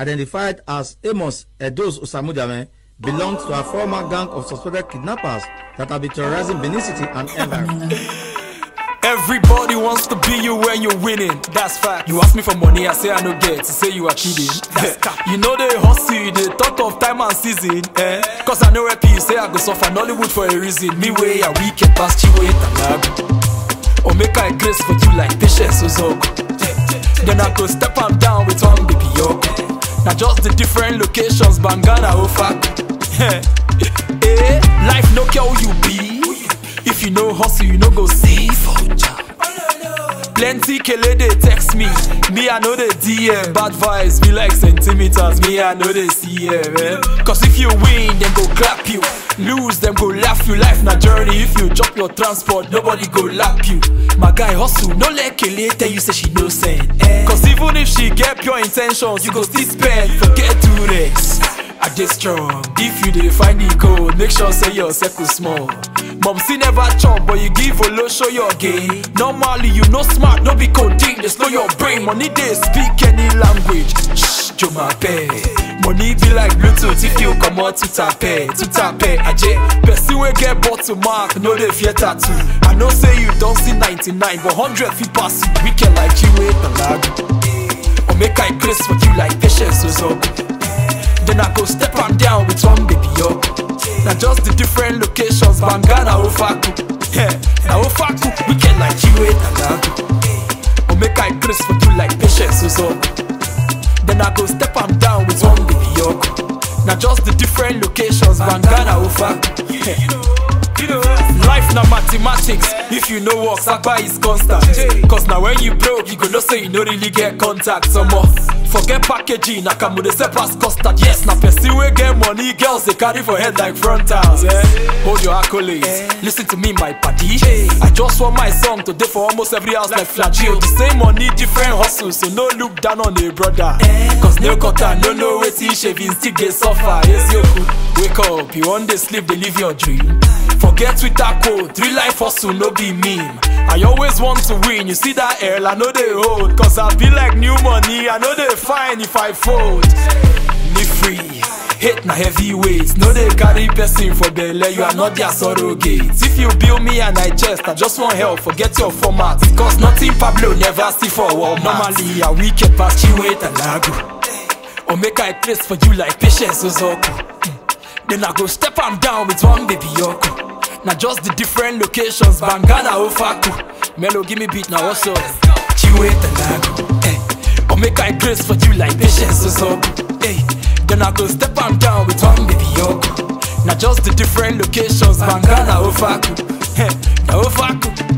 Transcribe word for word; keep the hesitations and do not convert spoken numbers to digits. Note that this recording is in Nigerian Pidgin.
identified as Amos Edos Osamudame, belongs to a former gang of suspected kidnappers that have been terrorizing Benin City and environment. Everybody wants to be you when you're winning. That's fact. You ask me for money, I say I no get. You say you are kidding. That's you know they hustle, they thought of time and season. Eh? Cause I know rap you say I go suffer Nollywood for a reason. Me way a weekend past you wait and or make I grace for you like patience Ozoko. Then I go step am down with one baby yoko. Now just the different locations, Bangana Ofaku. Eh, life no care who you be. If you know hustle, you know go see for job. Plenty kele they text me, me I know the D M. Bad vibes be like centimeters, me I know the C M. Eh? Cause if you win, then go clap you. Lose, them go laugh you. Life na journey. If you drop your transport, nobody go lap you. My guy hustle, no let kele tell you say she no send. Eh? Cause even if she get pure intentions, you go still spend. Forget to Rex. I dey strong. If you dey find the code, make sure say your circle small. Mom see never chop, but you give Olo show your game. Normally you no smart, no be coding. They slow your brain. Money they speak any language. Shh, Joma pay. Money be like Bluetooth if you come out to tape, to tape. Aje, person we get bought to mark, no dey fear tattoo. I know say you don't see ninety-nine, but hundred feet pass you. Weekend like you wait the lag. Or make I grace for you like patience Ozoko. Then I go step am down with one baby yo. Now just the different locations, Bangana Ofaku. Yeah, now Ofaku, weekend like you wait and or make I grace for you like patience Ozoko. Then I go step am down with one baby yo. Now just the different locations, Bangana Ofaku. Yeah, you know, life na mathematics. If you know work, Saba is constant. Cause now when you broke, you go know say you no really get contact some more. Forget packaging, Nakamu they say pass custard. Yes, na person we get money, girls they carry for head like frontals. Yeah. Hold your accolades, yeah. Listen to me, my paddy. I just want my song today for almost every house like Flagio. The same money, different hustles, so no look down on a brother. Cause no cutter, no no waiting, shaving still they suffer. Yes, you wake up, you want to sleep, they live your dream. Forget Twitter code, real life hustle, no be meme. I always want to win, you see that air, I know they hold. Cause I be like new money, I know they fine if I fold. Me free, hate na heavyweights. No they carry person for belly, you are not their surrogates. If you build me and I just, I just want help, forget your format. Cause nothing Pablo never see for Walmart. Normally a weekend past you wait and I go. Or make I place for you like patience Ozoko. Then I go step am down with one baby yoko. Now just the different locations, Bangana Ofaku. Melo give me beat now also. Chiwe Talago, eh. Or make I grace for you like patience Ozoko, eh. Then I go step am down with one baby yoko. Now just the different locations, Bangana Ofaku, eh. Now Ofaku.